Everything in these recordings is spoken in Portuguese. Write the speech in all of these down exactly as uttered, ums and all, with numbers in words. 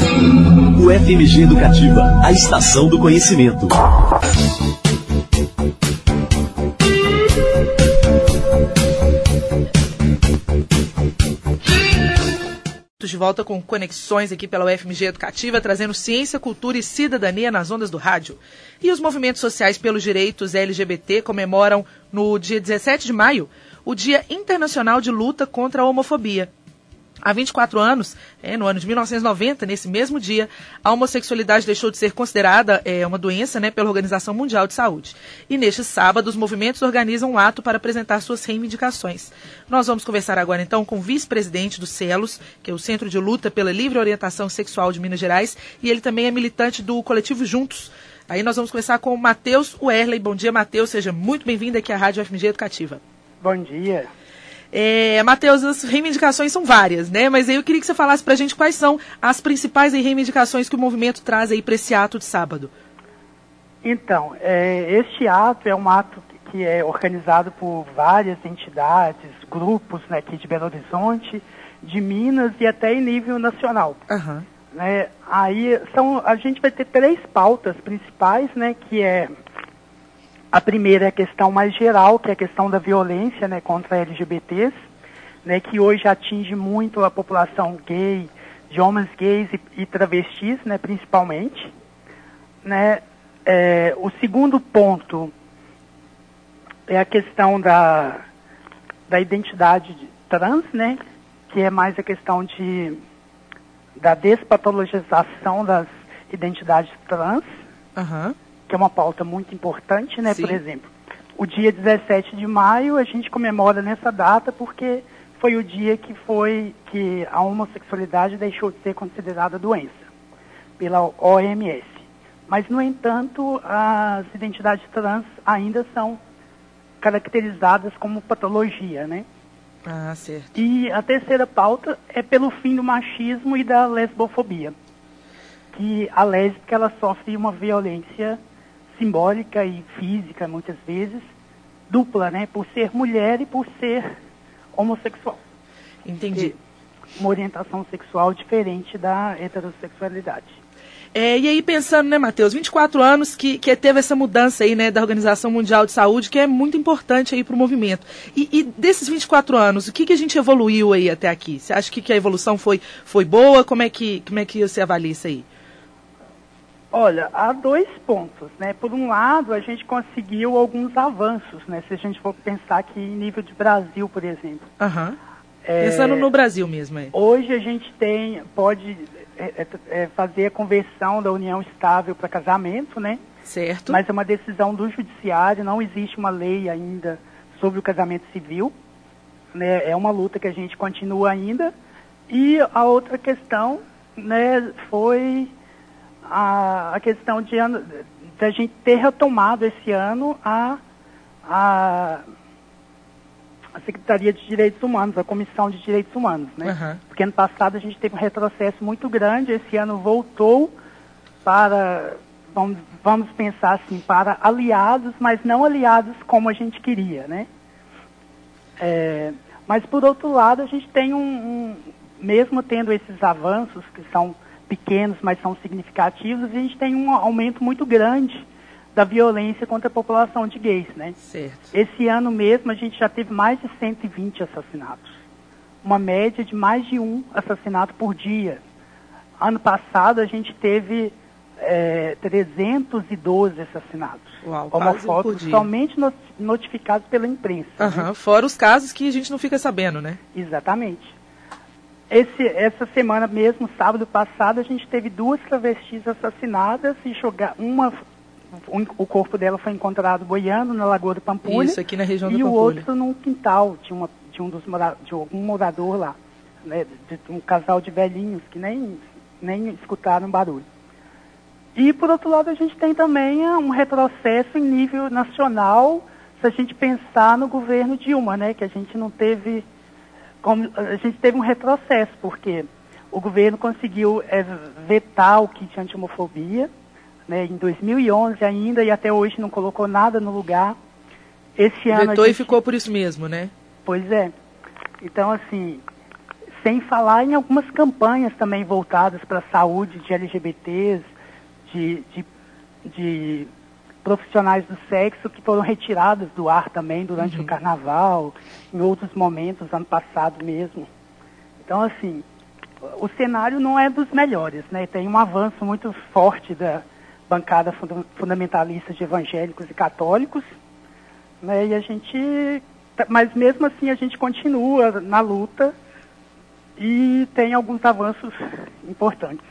U F M G Educativa, a estação do conhecimento. De volta com conexões aqui pela U F M G Educativa, trazendo ciência, cultura e cidadania nas ondas do rádio. E os movimentos sociais pelos direitos L G B T comemoram no dia dezessete de maio o Dia Internacional de Luta contra a Homofobia. Há vinte e quatro anos, é, no ano de mil novecentos e noventa, nesse mesmo dia, a homossexualidade deixou de ser considerada é, uma doença, né, pela Organização Mundial de Saúde. E neste sábado, os movimentos organizam um ato para apresentar suas reivindicações. Nós vamos conversar agora, então, com o vice-presidente do CELOS, que é o Centro de Luta pela Livre Orientação Sexual de Minas Gerais, e ele também é militante do coletivo Juntos. Aí nós vamos conversar com o Matheus Werley. Bom dia, Matheus. Seja muito bem-vindo aqui à Rádio U F M G Educativa. Bom dia. É, Matheus, as reivindicações são várias, né? Mas aí eu queria que você falasse pra gente quais são as principais reivindicações que o movimento traz aí para esse ato de sábado. Então, é, este ato é um ato que é organizado por várias entidades, grupos, né, aqui de Belo Horizonte, de Minas e até em nível nacional. Uhum. Né? Aí são, a gente vai ter três pautas principais, né, que é... A primeira é a questão mais geral, que é a questão da violência, né, contra L G B Ts, né, que hoje atinge muito a população gay, de homens gays e, e travestis, né, principalmente. Né. É, o segundo ponto é a questão da, da identidade trans, né, que é mais a questão de, da despatologização das identidades trans. Uhum. Que é uma pauta muito importante, né? Sim. Por exemplo, o dia dezessete de maio a gente comemora nessa data porque foi o dia que foi que a homossexualidade deixou de ser considerada doença pela O M S. Mas, no entanto, as identidades trans ainda são caracterizadas como patologia, né? Ah, certo. E a terceira pauta é pelo fim do machismo e da lesbofobia, que a lésbica ela sofre uma violência simbólica e física, muitas vezes, dupla, né? Por ser mulher e por ser homossexual. Entendi. Uma orientação sexual diferente da heterossexualidade. É, e aí pensando, né, Matheus, vinte e quatro anos que, que teve essa mudança aí, né, da Organização Mundial de Saúde, que é muito importante aí para o movimento. E, e desses vinte e quatro anos, o que, que a gente evoluiu aí até aqui? Você acha que, que a evolução foi, foi boa? Como é, que, como é que você avalia isso aí? Olha, há dois pontos, né? Por um lado, a gente conseguiu alguns avanços, né? Se a gente for pensar aqui em nível de Brasil, por exemplo. Uhum. É, pensando no Brasil mesmo, é. Hoje a gente tem, pode é, é, fazer a conversão da união estável para casamento, né? Certo. Mas é uma decisão do judiciário, não existe uma lei ainda sobre o casamento civil, né? É uma luta que a gente continua ainda. E a outra questão, né, foi a, a questão de, de a gente ter retomado esse ano a, a, a Secretaria de Direitos Humanos, a Comissão de Direitos Humanos, né? Uhum. Porque ano passado a gente teve um retrocesso muito grande, esse ano voltou para, vamos, vamos pensar assim, para aliados, mas não aliados como a gente queria, né? É, mas por outro lado a gente tem um, um, mesmo tendo esses avanços que são pequenos, mas são significativos, a gente tem um aumento muito grande da violência contra a população de gays, né? Certo. Esse ano mesmo a gente já teve mais de cento e vinte assassinatos. Uma média de mais de um assassinato por dia. Ano passado a gente teve é, trezentos e doze assassinatos. Uau, homofóbicos somente notificados pela imprensa. Uhum, né? Fora os casos que a gente não fica sabendo, né? Exatamente. Esse, essa semana mesmo, sábado passado, a gente teve duas travestis assassinadas e jogar, uma, um, o corpo dela foi encontrado boiando na Lagoa do Pampulha. Isso, aqui na região do E Pampulha. o outro num quintal de, uma, de, um dos mora, de algum morador lá, né, de, de um casal de velhinhos que nem, nem escutaram barulho. E, por outro lado, a gente tem também um retrocesso em nível nacional, se a gente pensar no governo Dilma, né, que a gente não teve... Como, a gente teve um retrocesso, porque o governo conseguiu é, vetar o kit anti-homofobia, né, em dois mil e onze ainda, e até hoje não colocou nada no lugar. Esse ano Vetou a gente... e ficou por isso mesmo, né? Pois é. Então, assim, sem falar em algumas campanhas também voltadas para a saúde de L G B Ts, de, de, de profissionais do sexo que foram retirados do ar também durante uhum. o carnaval, em outros momentos, ano passado mesmo. Então, assim, o cenário não é dos melhores, né? Tem um avanço muito forte da bancada funda- fundamentalista de evangélicos e católicos, né? E a gente, mas mesmo assim a gente continua na luta e tem alguns avanços importantes.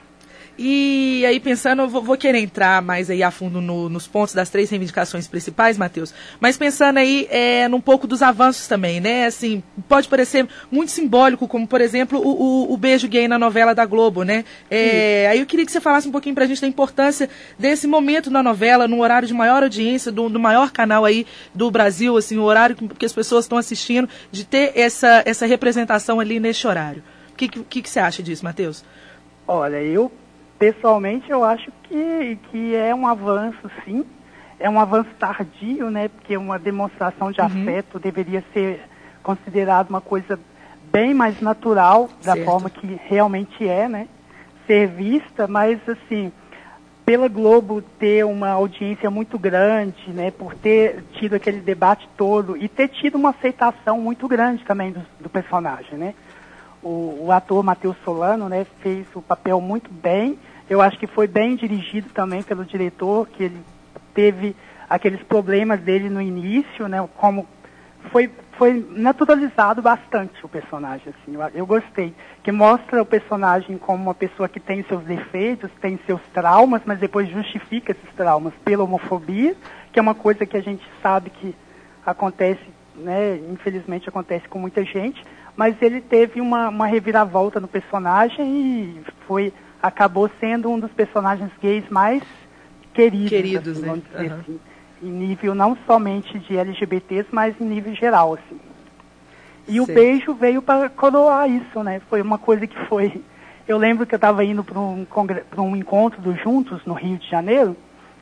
E aí pensando, eu vou, vou querer entrar mais aí a fundo no, nos pontos das três reivindicações principais, Matheus, mas pensando aí é, num pouco dos avanços também, né? Assim, pode parecer muito simbólico, como por exemplo o, o, o beijo gay na novela da Globo, né? É, aí eu queria que você falasse um pouquinho pra gente da importância desse momento na novela, num horário de maior audiência, do, do maior canal aí do Brasil, assim, o horário que, que as pessoas estão assistindo, de ter essa, essa representação ali neste horário. O que, que, que você acha disso, Matheus? Olha, eu pessoalmente, eu acho que, que é um avanço, sim. É um avanço tardio, né? Porque uma demonstração de uhum. afeto deveria ser considerada uma coisa bem mais natural, da certo. Forma que realmente é, né? Ser vista, mas, assim, pela Globo ter uma audiência muito grande, né? Por ter tido aquele debate todo e ter tido uma aceitação muito grande também do, do personagem, né? O, o ator Matheus Solano, né, fez o papel muito bem. Eu acho que foi bem dirigido também pelo diretor, que ele teve aqueles problemas dele no início, né, como foi, foi naturalizado bastante o personagem, assim, eu, eu gostei, que mostra o personagem como uma pessoa que tem seus defeitos, tem seus traumas, mas depois justifica esses traumas pela homofobia, que é uma coisa que a gente sabe que acontece, né, infelizmente acontece com muita gente, mas ele teve uma, uma reviravolta no personagem e foi, acabou sendo um dos personagens gays mais queridos, queridos assim, né? vamos dizer uhum. assim, em nível não somente de L G B Ts, mas em nível geral, assim. E Sim. o beijo veio para coroar isso, né? Foi uma coisa que foi... Eu lembro que eu estava indo para um, congre... um encontro do Juntos, no Rio de Janeiro,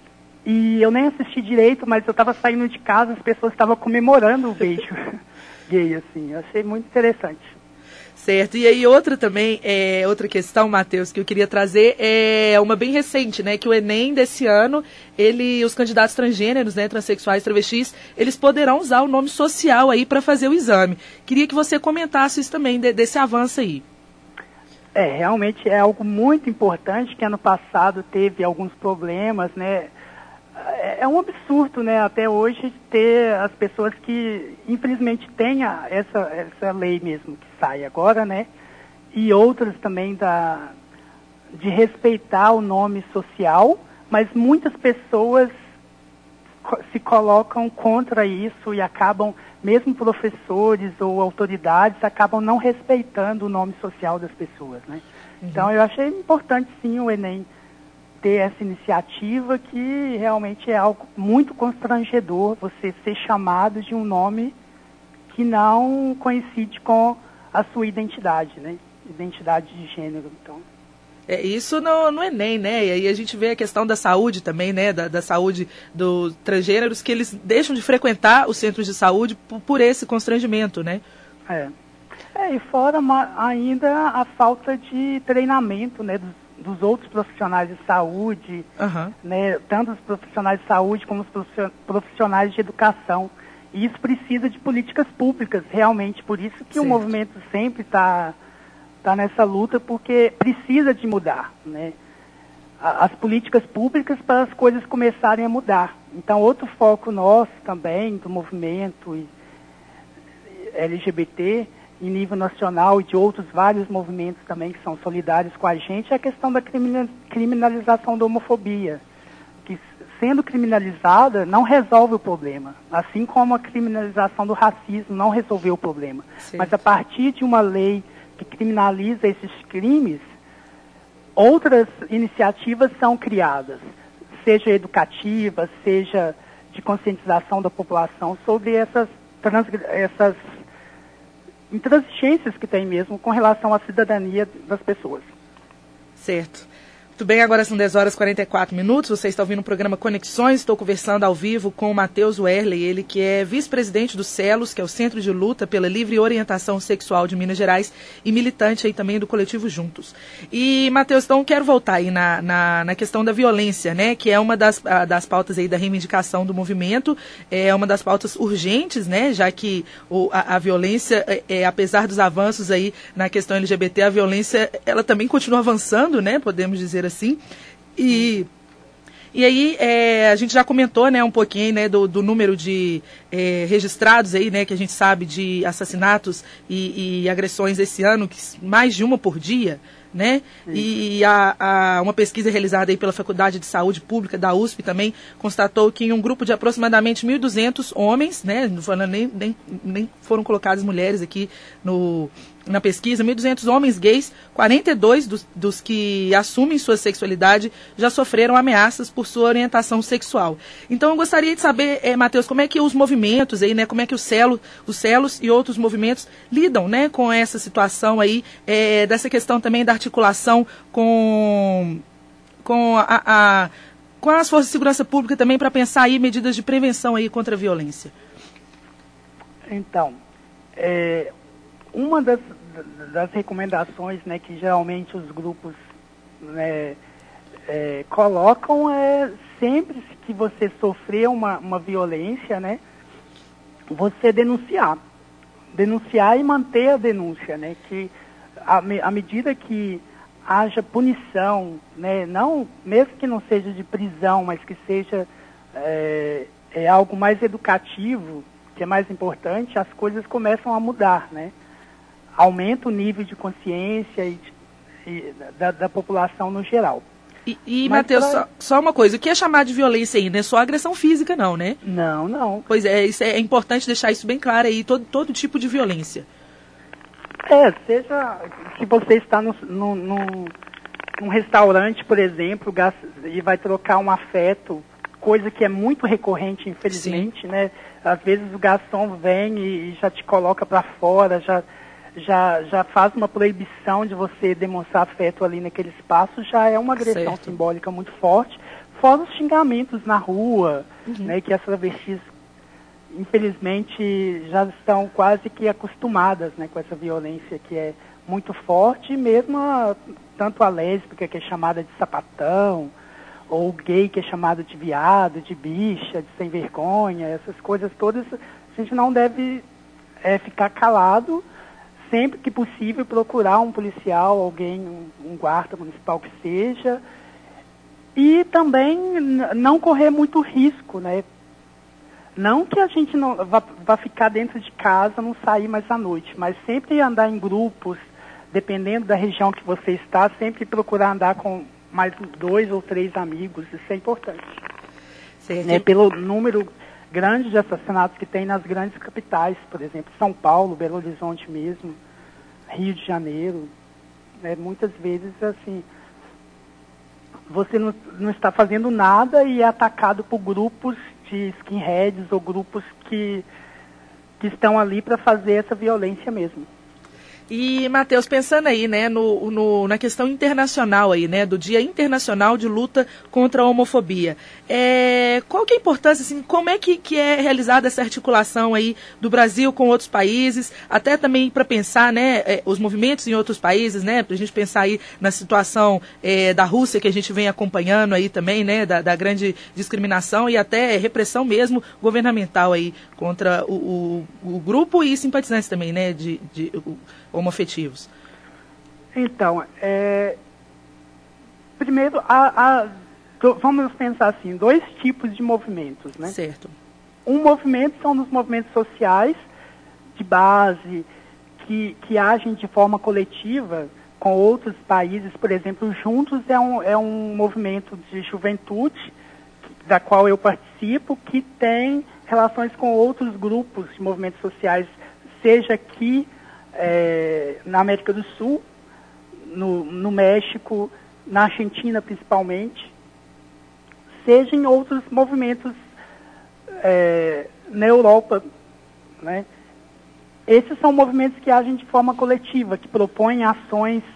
e eu nem assisti direito, mas eu estava saindo de casa, as pessoas estavam comemorando o beijo gay, assim. Eu achei muito interessante. Certo. E aí outra também, é, outra questão, Matheus, que eu queria trazer é uma bem recente, né? Que o Enem desse ano, ele, os candidatos transgêneros, né, transexuais, travestis, eles poderão usar o nome social aí para fazer o exame. Queria que você comentasse isso também, de, desse avanço aí. É, realmente é algo muito importante, que ano passado teve alguns problemas, né? É um absurdo, né, até hoje ter as pessoas que, infelizmente, têm essa, essa lei mesmo que sai agora, né, e outras também da, de respeitar o nome social, mas muitas pessoas se colocam contra isso e acabam, mesmo professores ou autoridades, acabam não respeitando o nome social das pessoas, né. Uhum. Então, eu achei importante, sim, o Enem ter essa iniciativa, que realmente é algo muito constrangedor, você ser chamado de um nome que não coincide com a sua identidade, né? Identidade de gênero, então. É, isso no, no Enem, né? E aí a gente vê a questão da saúde também, né? Da, da saúde dos transgêneros, que eles deixam de frequentar os centros de saúde por, por esse constrangimento, né? É. É, e fora uma, ainda a falta de treinamento, né? Dos dos outros profissionais de saúde, uhum. né, tanto os profissionais de saúde como os profissionais de educação. E isso precisa de políticas públicas, realmente. Por isso que certo. O movimento sempre está tá nessa luta, porque precisa de mudar, né? As políticas públicas para as coisas começarem a mudar. Então, outro foco nosso também, do movimento L G B T, em nível nacional e de outros vários movimentos também que são solidários com a gente, é a questão da criminalização da homofobia, que sendo criminalizada não resolve o problema, assim como a criminalização do racismo não resolveu o problema. Sim. Mas a partir de uma lei que criminaliza esses crimes, outras iniciativas são criadas, seja educativas, seja de conscientização da população sobre essas, trans, essas intransigências que tem mesmo com relação à cidadania das pessoas. Certo. Muito bem, agora são dez horas e quarenta e quatro minutos, você está ouvindo o programa Conexões, estou conversando ao vivo com o Matheus Werley, ele que é vice-presidente do CELUS, que é o Centro de Luta pela Livre Orientação Sexual de Minas Gerais e militante aí também do coletivo Juntos. E, Matheus, então quero voltar aí na, na, na questão da violência, né, que é uma das, a, das pautas aí da reivindicação do movimento, é uma das pautas urgentes, né, já que o, a, a violência, é, é, apesar dos avanços aí na questão L G B T, a violência, ela também continua avançando, né, podemos dizer assim, e, e aí é, a gente já comentou, né, um pouquinho, né, do, do número de é, registrados aí, né, que a gente sabe de assassinatos e, e agressões esse ano, que mais de uma por dia, né? E a, a, uma pesquisa realizada aí pela Faculdade de Saúde Pública da U S P também constatou que em um grupo de aproximadamente mil e duzentos homens, né, não foram, nem, nem, nem foram colocadas mulheres aqui no, na pesquisa, mil e duzentos homens gays, quarenta e dois dos, dos que assumem sua sexualidade já sofreram ameaças por sua orientação sexual. Então eu gostaria de saber, é, Matheus, como é que os movimentos aí, né, como é que o Celo, os Celos e outros movimentos lidam, né, com essa situação aí, é, dessa questão também da articulação com, com, a, a, com as forças de segurança pública também para pensar aí medidas de prevenção aí contra a violência. Então, é, uma das, das recomendações, né, que geralmente os grupos, né, é, colocam é sempre que você sofrer uma, uma violência, né, você denunciar. Denunciar e manter a denúncia, né, que à medida que haja punição, né, não, mesmo que não seja de prisão, mas que seja é, é algo mais educativo, que é mais importante, as coisas começam a mudar, né? Aumenta o nível de consciência e, e da, da população no geral. E, e Matheus, pra... só, só uma coisa, o que é chamar de violência aí? Não é só agressão física, não, né? Não, não. Pois é, isso é, é importante deixar isso bem claro aí, todo, todo tipo de violência. É, seja se você está no, no, no, num restaurante, por exemplo, e vai trocar um afeto, coisa que é muito recorrente, infelizmente, Sim. né? Às vezes o garçom vem e, e já te coloca para fora, já, já, já faz uma proibição de você demonstrar afeto ali naquele espaço, já é uma agressão certo. simbólica muito forte, fora os xingamentos na rua, uhum. né, que as travestis infelizmente já estão quase que acostumadas, né, com essa violência que é muito forte, e mesmo a, tanto a lésbica, que é chamada de sapatão, ou o gay, que é chamado de viado, de bicha, de sem vergonha, essas coisas todas, a gente não deve é, ficar calado, sempre que possível procurar um policial, alguém, um, um guarda municipal que seja, e também não correr muito risco, né? Não que a gente não vá, vá ficar dentro de casa, não sair mais à noite, mas sempre andar em grupos, dependendo da região que você está, sempre procurar andar com mais dois ou três amigos, isso é importante. Né, pelo número grande de assassinatos que tem nas grandes capitais, por exemplo, São Paulo, Belo Horizonte mesmo, Rio de Janeiro, né, muitas vezes assim, você não, não está fazendo nada e é atacado por grupos de skinheads ou grupos que, que estão ali para fazer essa violência mesmo. E, Matheus, pensando aí, né, no, no, na questão internacional aí, né, do Dia Internacional de Luta contra a Homofobia, é, qual que é a importância, assim, como é que, que é realizada essa articulação aí do Brasil com outros países, até também para pensar, né, é, os movimentos em outros países, né, para a gente pensar aí na situação é, da Rússia, que a gente vem acompanhando aí também, né, da, da grande discriminação e até repressão mesmo governamental aí contra o, o, o grupo e simpatizantes também, né, de, de o, homoafetivos. Então, é, primeiro, a, a, do, vamos pensar assim, dois tipos de movimentos, né? Certo. Um movimento são os movimentos sociais de base, que, que agem de forma coletiva com outros países, por exemplo, Juntos é um, é um movimento de juventude, da qual eu participo, que tem relações com outros grupos de movimentos sociais, seja aqui É, na América do Sul, no, no México, na Argentina principalmente, seja em outros movimentos é, na Europa, né? Esses são movimentos que agem de forma coletiva, que propõem ações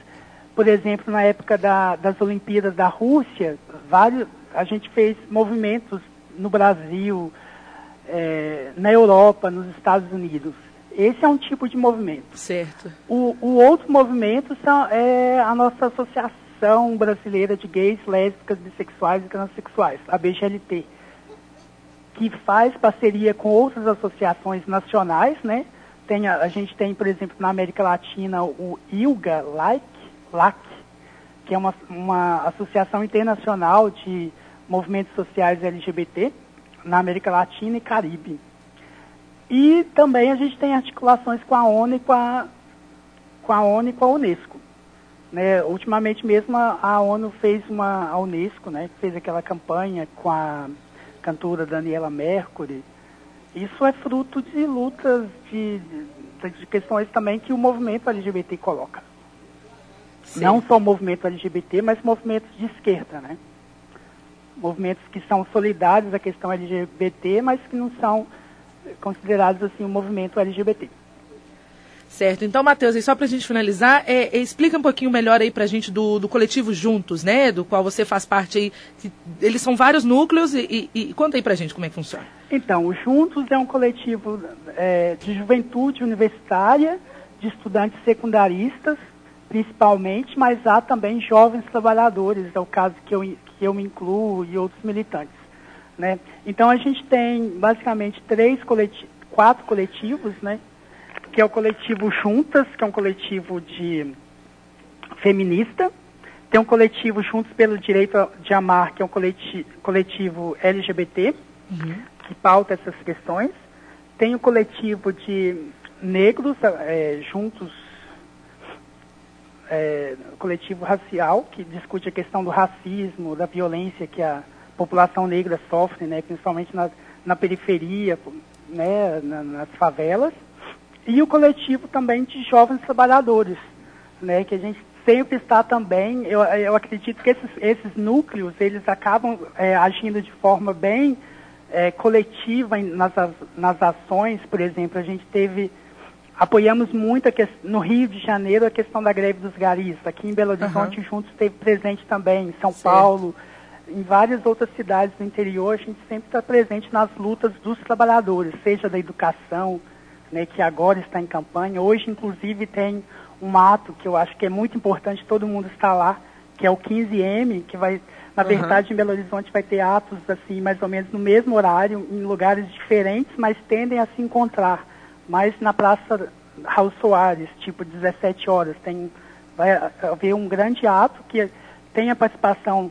por exemplo, na época da, das Olimpíadas da Rússia, vários, a gente fez movimentos no Brasil, é, na Europa, nos Estados Unidos. Esse é um tipo de movimento. Certo. O, o outro movimento são, é a nossa Associação Brasileira de Gays, Lésbicas, Bissexuais e Transsexuais, a B G L T, que faz parceria com outras associações nacionais, né? Tem a, a gente tem, por exemplo, na América Latina, o I L G A, like, L A C, que é uma, uma associação internacional de movimentos sociais L G B T, na América Latina e Caribe. E também a gente tem articulações com a ONU e com a, com a, ONU e com a Unesco. Né? Ultimamente mesmo a, a ONU fez uma, a Unesco, né, fez aquela campanha com a cantora Daniela Mercury. Isso é fruto de lutas, de, de, de questões também que o movimento L G B T coloca. Sim. Não só o movimento L G B T, mas movimentos de esquerda, né? Movimentos que são solidários à questão L G B T, mas que não são considerados assim um movimento L G B T. Certo. Então, Matheus, e só para a gente finalizar, é, é, explica um pouquinho melhor aí para a gente do, do coletivo Juntos, né? Do qual você faz parte aí. Que, eles são vários núcleos e, e, e conta aí para a gente como é que funciona. Então, o Juntos é um coletivo é, de juventude universitária, de estudantes secundaristas, principalmente, mas há também jovens trabalhadores, é o caso que eu, que eu me incluo e outros militantes. Né? Então a gente tem basicamente três coleti- quatro coletivos, né? Que é o coletivo Juntas, que é um coletivo de feminista, tem um coletivo Juntos pelo Direito de Amar, que é um coleti- coletivo L G B T, uhum. que pauta essas questões, tem o coletivo de negros, é, Juntos, é, coletivo racial, que discute a questão do racismo, da violência que a população negra sofre, né, principalmente na, na periferia, né, na, nas favelas, e o coletivo também de jovens trabalhadores, né, que a gente sempre está também, eu, eu acredito que esses, esses núcleos, eles acabam é, agindo de forma bem é, coletiva nas, nas ações. Por exemplo, a gente teve, apoiamos muito a que, no Rio de Janeiro a questão da greve dos garis, aqui em Belo Horizonte uhum. Juntos esteve presente também, em São certo. Paulo, em várias outras cidades do interior, a gente sempre está presente nas lutas dos trabalhadores, seja da educação, né, que agora está em campanha. Hoje, inclusive, tem um ato que eu acho que é muito importante todo mundo estar lá, que é o quinze M, que vai, na uhum. verdade, em Belo Horizonte vai ter atos, assim, mais ou menos no mesmo horário, em lugares diferentes, mas tendem a se encontrar. Mas na Praça Raul Soares, tipo dezessete horas, tem, vai haver um grande ato que tem a participação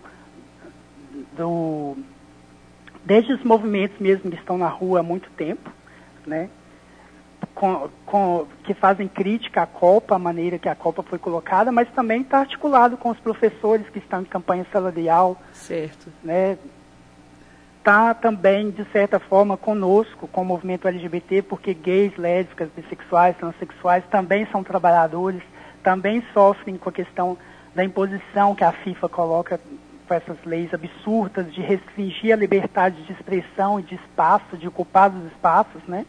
do, desde os movimentos mesmo que estão na rua há muito tempo, né, com, com, que fazem crítica à Copa, a maneira que a Copa foi colocada, mas também está articulado com os professores que estão em campanha salarial. Certo. Né, está também, de certa forma, conosco, com o movimento L G B T, porque gays, lésbicas, bissexuais, transexuais também são trabalhadores, também sofrem com a questão da imposição que a FIFA coloca com essas leis absurdas de restringir a liberdade de expressão e de espaço, de ocupar os espaços, né?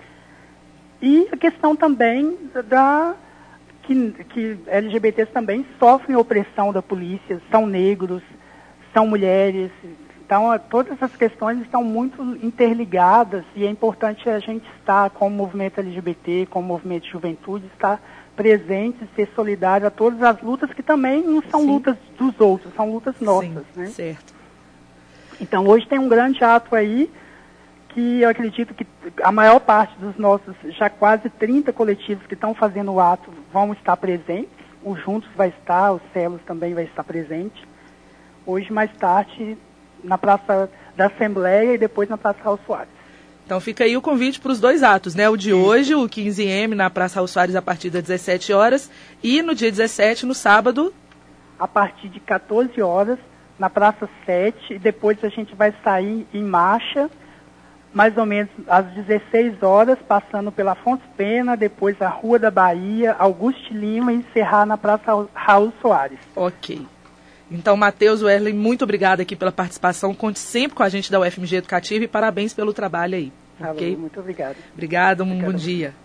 E a questão também da que, que L G B Ts também sofrem opressão da polícia, são negros, são mulheres. Então, a, todas essas questões estão muito interligadas e é importante a gente estar, como movimento L G B T, como movimento de juventude, estar presente, ser solidário a todas as lutas que também não são Sim. lutas dos outros, são lutas nossas. Sim, né? Certo. Então, hoje tem um grande ato aí que eu acredito que a maior parte dos nossos, já quase trinta coletivos que estão fazendo o ato vão estar presentes. O Juntos vai estar, o Celos também vai estar presente. Hoje, mais tarde, na Praça da Assembleia e depois na Praça Raul Soares. Então fica aí o convite para os dois atos, né? O de Sim. hoje, o quinze M, na Praça Raul Soares, a partir das dezessete horas, e no dia dezessete, no sábado, a partir de quatorze horas, na Praça sete, e depois a gente vai sair em marcha, mais ou menos às dezesseis horas, passando pela Afonso Pena, depois a Rua da Bahia, Augusto Lima, e encerrar na Praça Raul Soares. Ok. Então, Matheus, Werley, muito obrigada aqui pela participação. Conte sempre com a gente da U F M G Educativa e parabéns pelo trabalho aí. Tá okay? bom, muito obrigado. Obrigada, um Obrigado. Bom dia.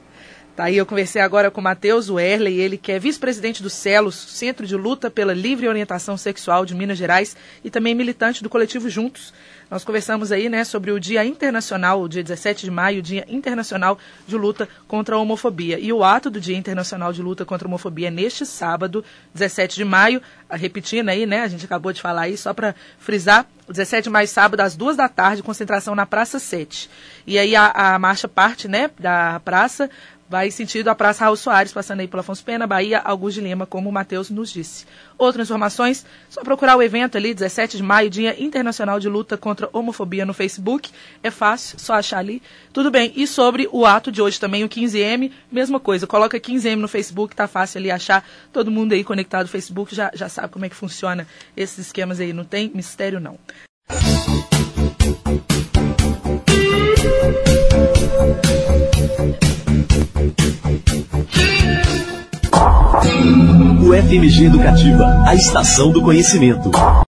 Tá aí, eu conversei agora com o Matheus Werley, ele que é vice-presidente do CELOS, Centro de Luta pela Livre Orientação Sexual de Minas Gerais, e também militante do coletivo Juntos. Nós conversamos aí, né, sobre o Dia Internacional, o dia dezessete de maio, o Dia Internacional de Luta contra a Homofobia. E o ato do Dia Internacional de Luta contra a Homofobia é neste sábado, dezessete de maio, repetindo aí, né, a gente acabou de falar aí, só para frisar, dezessete de maio, sábado, às duas da tarde, concentração na Praça sete. E aí a, a marcha parte, né, da praça, vai sentido a Praça Raul Soares, passando aí pela Afonso Pena, Bahia, Augusto de Lima, como o Matheus nos disse. Outras informações, só procurar o evento ali, dezessete de maio, Dia Internacional de Luta contra a Homofobia no Facebook. É fácil, só achar ali. Tudo bem. E sobre o ato de hoje também, o quinze M, mesma coisa. Coloca quinze M no Facebook, tá fácil ali achar. Todo mundo aí conectado no Facebook já, já sabe como é que funciona esses esquemas aí. Não tem mistério, não. O F M G Educativa, a estação do conhecimento.